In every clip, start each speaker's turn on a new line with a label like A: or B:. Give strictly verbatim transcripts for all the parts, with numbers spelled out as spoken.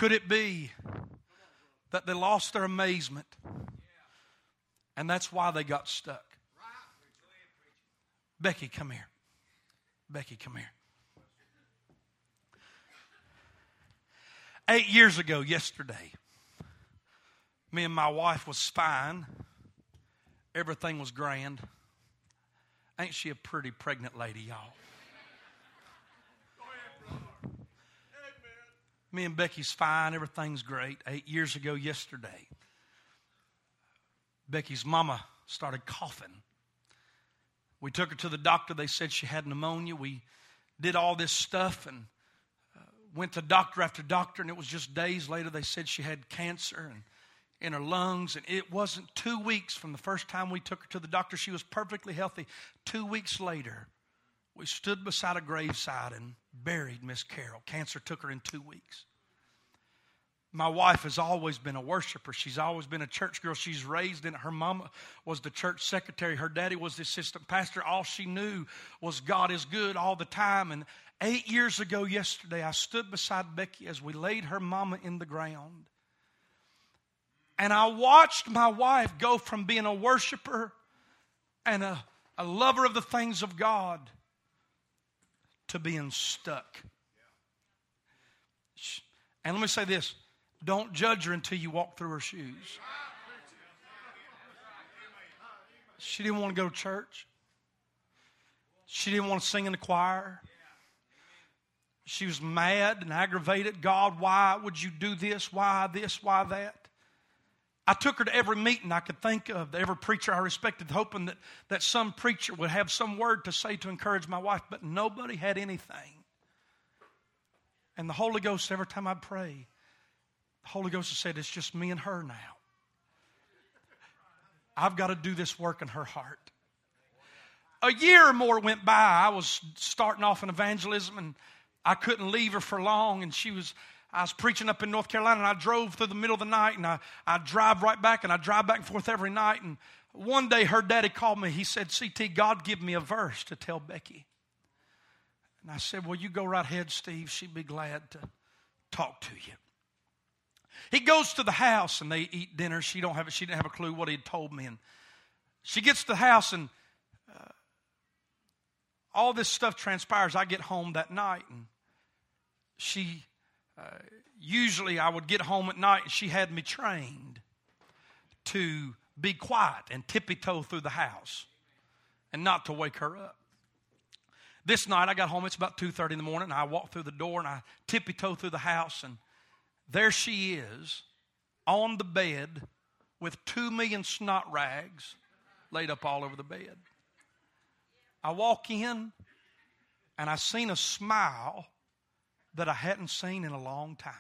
A: Could it be that they lost their amazement and that's why they got stuck? Becky, come here. Becky, come here. Eight years ago yesterday, me and my wife was fine. Everything was grand. Ain't she a pretty pregnant lady, y'all? Me and Becky's fine. Everything's great. Eight years ago yesterday, Becky's mama started coughing. We took her to the doctor. They said she had pneumonia. We did all this stuff and uh, went to doctor after doctor, and it was just days later they said she had cancer and in her lungs. And it wasn't two weeks from the first time we took her to the doctor. She was perfectly healthy. Two weeks later, we stood beside a graveside and buried Miss Carol. Cancer took her in two weeks. My wife has always been a worshiper. She's always been a church girl. She's raised in it. Her mama was the church secretary. Her daddy was the assistant pastor. All she knew was God is good all the time. And eight years ago yesterday, I stood beside Becky as we laid her mama in the ground. And I watched my wife go from being a worshiper and a, a lover of the things of God to being stuck. And let me say this. Don't judge her until you walk through her shoes. She didn't want to go to church. She didn't want to sing in the choir. She was mad and aggravated. God, why would you do this? Why this? Why that? I took her to every meeting I could think of, every preacher I respected, hoping that, that some preacher would have some word to say to encourage my wife, but nobody had anything. And the Holy Ghost, every time I'd pray, the Holy Ghost has said, it's just me and her now. I've got to do this work in her heart. A year or more went by. I was starting off in evangelism, and I couldn't leave her for long, and she was... I was preaching up in North Carolina, and I drove through the middle of the night, and I, I drive right back, and I drive back and forth every night. And one day, her daddy called me. He said, C T, God give me a verse to tell Becky. And I said, well, you go right ahead, Steve. She'd be glad to talk to you. He goes to the house, and they eat dinner. She don't have. She didn't have a clue what he had told me. And she gets to the house, and uh, all this stuff transpires. I get home that night, and she... Uh, usually I would get home at night and she had me trained to be quiet and tippy-toe through the house and not to wake her up. This night I got home, it's about two thirty in the morning, and I walked through the door and I tippy-toe through the house, and there she is on the bed with two million snot rags laid up all over the bed. I walk in and I seen a smile that I hadn't seen in a long time.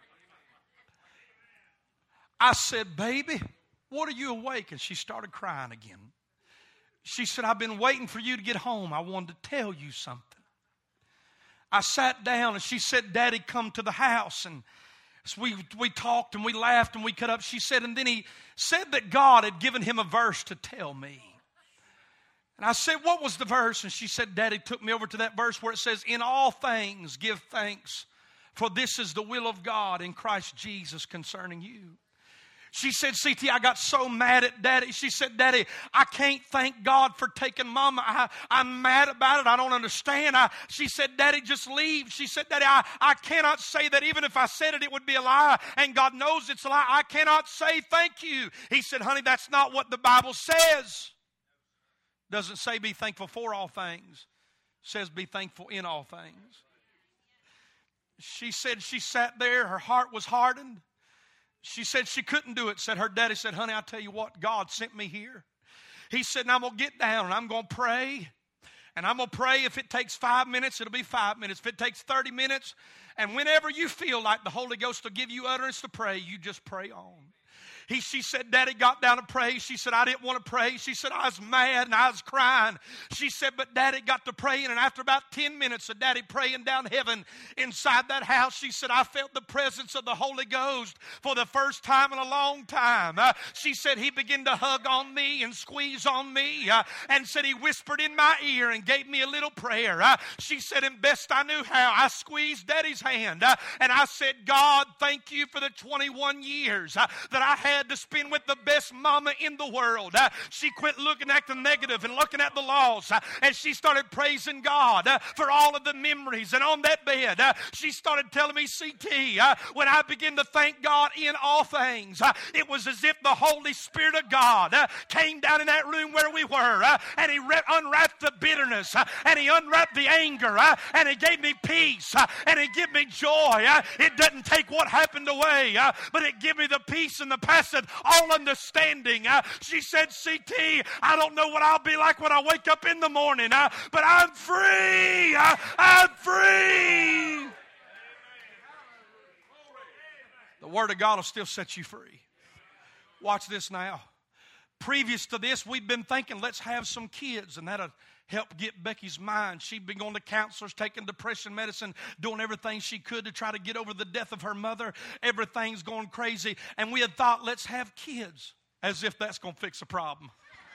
A: I said, baby, what are you awake? And she started crying again. She said, I've been waiting for you to get home. I wanted to tell you something. I sat down and she said, Daddy, come to the house. And so we, we talked and we laughed and we cut up. She said, and then he said that God had given him a verse to tell me. And I said, what was the verse? And she said, Daddy took me over to that verse where it says, in all things give thanks, for this is the will of God in Christ Jesus concerning you. She said, C T, I got so mad at Daddy. She said, Daddy, I can't thank God for taking Mama. I, I'm mad about it. I don't understand. I, she said, Daddy, just leave. She said, Daddy, I, I cannot say that. Even if I said it, it would be a lie. And God knows it's a lie. I cannot say thank you. He said, honey, that's not what the Bible says. Doesn't say be thankful for all things. It says be thankful in all things. She said she sat there. Her heart was hardened. She said she couldn't do it. Said her daddy said, honey, I'll tell you what, God sent me here. He said, and I'm going to get down and I'm going to pray. And I'm going to pray. If it takes five minutes, it'll be five minutes. If it takes thirty minutes, and whenever you feel like the Holy Ghost will give you utterance to pray, you just pray on. He, she said, Daddy got down to pray. She said, I didn't want to pray. She said, I was mad and I was crying. She said, but Daddy got to praying, and after about ten minutes of Daddy praying down heaven inside that house, she said, I felt the presence of the Holy Ghost for the first time in a long time. Uh, she said, he began to hug on me and squeeze on me uh, and said he whispered in my ear and gave me a little prayer. Uh, she said, and best I knew how, I squeezed Daddy's hand uh, and I said, God, thank you for the twenty-one years uh, that I had to spend with the best mama in the world. Uh, she quit looking at the negative and looking at the loss, uh, and she started praising God uh, for all of the memories. And on that bed, uh, she started telling me, C T, uh, when I began to thank God in all things, uh, it was as if the Holy Spirit of God uh, came down in that room where we were, uh, and He re- unwrapped the bitterness, uh, and He unwrapped the anger, uh, and He gave me peace, uh, and He gave me joy. Uh, it doesn't take what happened away, uh, but it gave me the peace and the passeth all understanding. Uh, she said, C T, I don't know what I'll be like when I wake up in the morning, uh, but I'm free. Uh, I'm free. The Word of God will still set you free. Watch this now. Previous to this, we've been thinking, let's have some kids, and that'll help get Becky's mind. She'd been going to counselors, taking depression medicine, doing everything she could to try to get over the death of her mother. Everything's going crazy. And we had thought, let's have kids, as if that's going to fix the problem.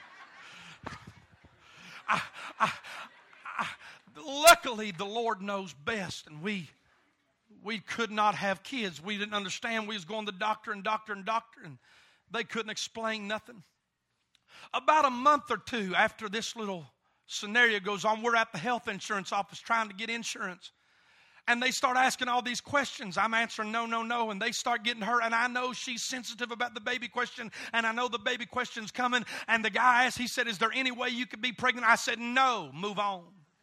A: I, I, I, luckily, the Lord knows best, and we we could not have kids. We didn't understand. We was going to doctor and doctor and doctor, and they couldn't explain nothing. About a month or two after this little scenario goes on, we're at the health insurance office trying to get insurance. And they start asking all these questions. I'm answering no, no, no. And they start getting her. And I know she's sensitive about the baby question. And I know the baby question's coming. And the guy asked, he said, is there any way you could be pregnant? I said, no, move on.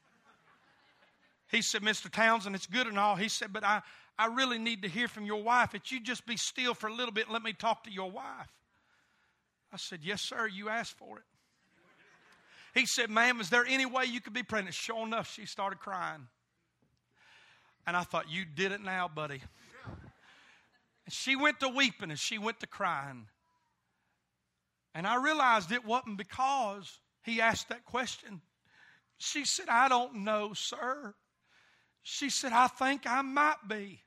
A: He said, Mister Townsend, it's good and all. He said, but I, I really need to hear from your wife. If you just be still for a little bit and let me talk to your wife. I said, yes, sir, you asked for it. He said, ma'am, is there any way you could be pregnant? Sure enough, she started crying. And I thought, you did it now, buddy. And she went to weeping and she went to crying. And I realized it wasn't because he asked that question. She said, I don't know, sir. She said, I think I might be.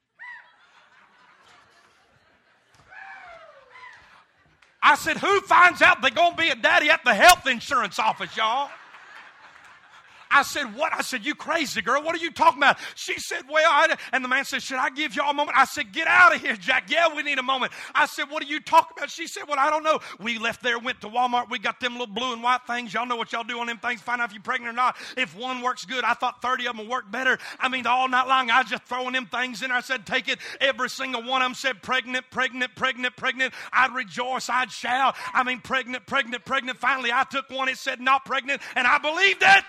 A: I said, who finds out they're going to be a daddy at the health insurance office, y'all? I said, what? I said, you crazy girl. What are you talking about? She said, well, I, and the man said, should I give y'all a moment? I said, get out of here, Jack. Yeah, we need a moment. I said, what are you talking about? She said, well, I don't know. We left there, went to Walmart. We got them little blue and white things. Y'all know what y'all do on them things. Find out if you're pregnant or not. If one works good, I thought thirty of them would work better. I mean, all night long, I was just throwing them things in. I said, take it. Every single one of them said, pregnant, pregnant, pregnant, pregnant. I'd rejoice. I'd shout. I mean, pregnant, pregnant, pregnant. Finally, I took one. It said, not pregnant. And I believed it.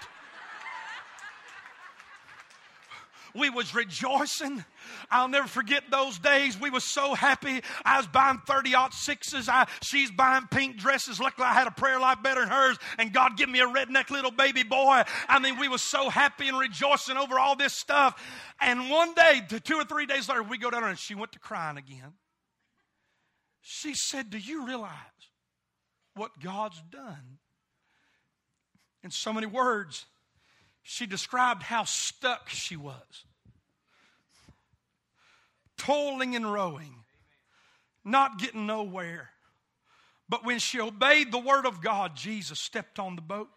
A: We was rejoicing. I'll never forget those days. We was so happy. I was buying thirty-aught sixes. I, she's buying pink dresses. Luckily, I had a prayer life better than hers. And God give me a redneck little baby boy. I mean, we was so happy and rejoicing over all this stuff. And one day, two or three days later, we go down there and she went to crying again. She said, do you realize what God's done? In so many words, she described how stuck she was. Toiling and rowing. Not getting nowhere. But when she obeyed the word of God, Jesus stepped on the boat.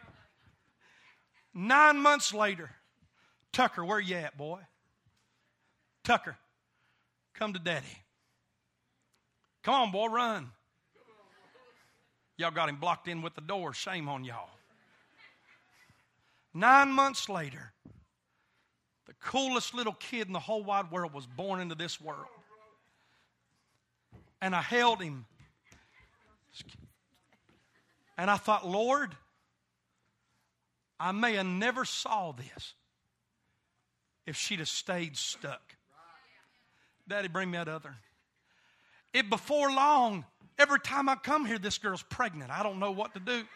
A: Nine months later, Tucker, where you at, boy? Tucker, come to Daddy. Come on, boy, run. Y'all got him blocked in with the door. Shame on y'all. Nine months later, the coolest little kid in the whole wide world was born into this world. And I held him. And I thought, Lord, I may have never saw this if she'd have stayed stuck. Daddy, bring me that other. It before long, every time I come here, this girl's pregnant. I don't know what to do.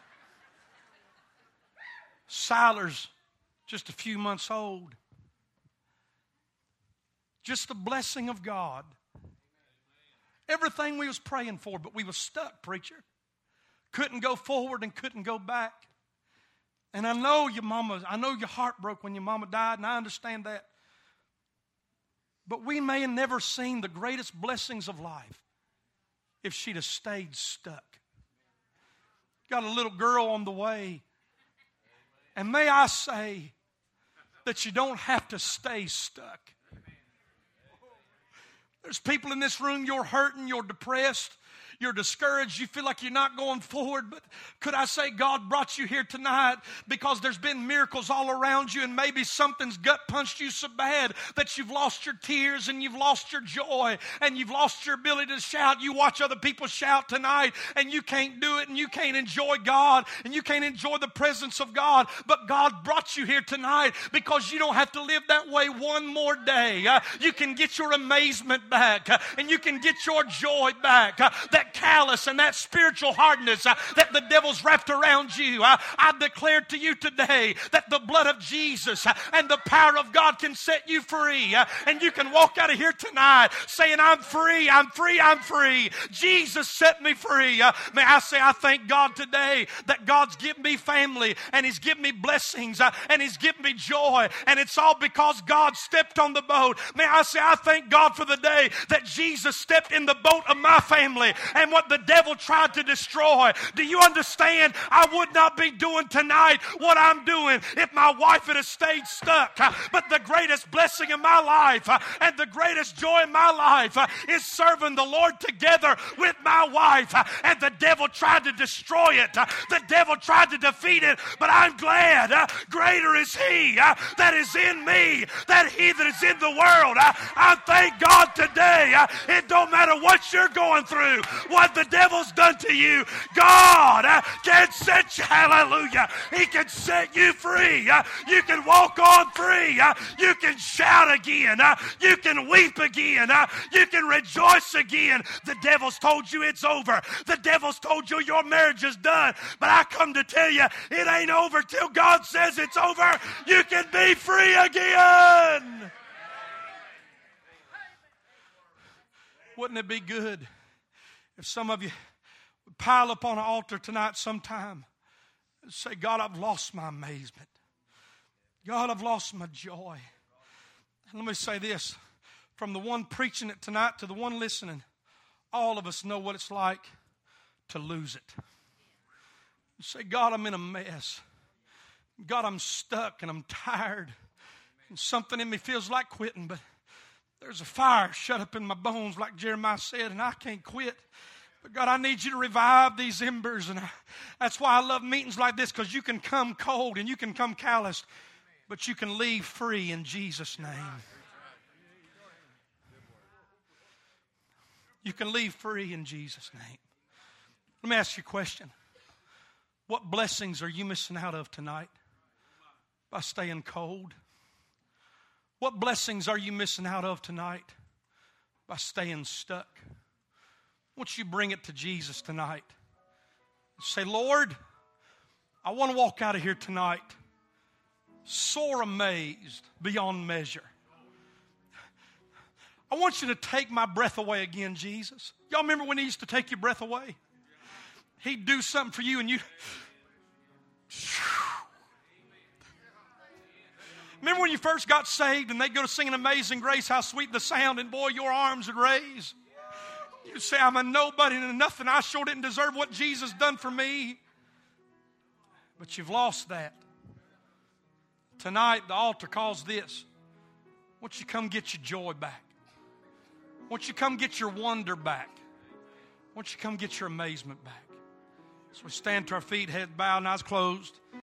A: Siler's just a few months old. Just the blessing of God. Everything we was praying for, but we was stuck, preacher. Couldn't go forward and couldn't go back. And I know your mama, I know your heart broke when your mama died, and I understand that. But we may have never seen the greatest blessings of life if she'd have stayed stuck. Got a little girl on the way. And may I say that you don't have to stay stuck. There's people in this room, you're hurting, you're depressed, you're discouraged, you feel like you're not going forward. But could I say God brought you here tonight because there's been miracles all around you, and maybe something's gut punched you so bad that you've lost your tears and you've lost your joy and you've lost your ability to shout. You watch other people shout tonight and you can't do it, and you can't enjoy God and you can't enjoy the presence of God. But God brought you here tonight because you don't have to live that way one more day. Uh, you can get your amazement back, uh, and you can get your joy back. Uh, that callous and that spiritual hardness uh, that the devil's wrapped around you. Uh, I declare to you today that the blood of Jesus uh, and the power of God can set you free. Uh, and you can walk out of here tonight saying, I'm free, I'm free, I'm free. Jesus set me free. Uh, may I say, I thank God today that God's given me family, and He's given me blessings, uh, and He's given me joy. And it's all because God stepped on the boat. May I say, I thank God for the day that Jesus stepped in the boat of my family. And what the devil tried to destroy. Do you understand? I would not be doing tonight what I'm doing if my wife had stayed stuck. But the greatest blessing in my life and the greatest joy in my life is serving the Lord together with my wife. And the devil tried to destroy it. The devil tried to defeat it. But I'm glad greater is He that is in me than he that is in the world. I thank God today. It don't matter what you're going through, what the devil's done to you, God uh, can set you, hallelujah, He can set you free. Uh, you can walk on free. Uh, you can shout again. Uh, you can weep again. Uh, you can rejoice again. The devil's told you it's over. The devil's told you your marriage is done. But I come to tell you, it ain't over till God says it's over. You can be free again. Wouldn't it be good if some of you would pile up on an altar tonight sometime and say, God, I've lost my amazement. God, I've lost my joy. And let me say this, from the one preaching it tonight to the one listening, all of us know what it's like to lose it. You say, God, I'm in a mess. God, I'm stuck and I'm tired. And something in me feels like quitting, but there's a fire shut up in my bones, like Jeremiah said, and I can't quit. But God, I need you to revive these embers. And I, that's why I love meetings like this, because you can come cold and you can come calloused, but you can leave free in Jesus' name. You can leave free in Jesus' name. Let me ask you a question. What blessings are you missing out of tonight by staying cold? What blessings are you missing out of tonight by staying stuck? Won't you bring it to Jesus tonight? Say, Lord, I want to walk out of here tonight sore amazed beyond measure. I want you to take my breath away again, Jesus. Y'all remember when He used to take your breath away? He'd do something for you and you... Remember when you first got saved and they'd go to sing an Amazing Grace, how sweet the sound, and boy, your arms would raise. You'd say, I'm a nobody and a nothing. I sure didn't deserve what Jesus done for me. But you've lost that. Tonight, the altar calls this. Won't you come get your joy back? Won't you come get your wonder back? Won't you come get your amazement back? So we stand to our feet, heads bowed and eyes closed.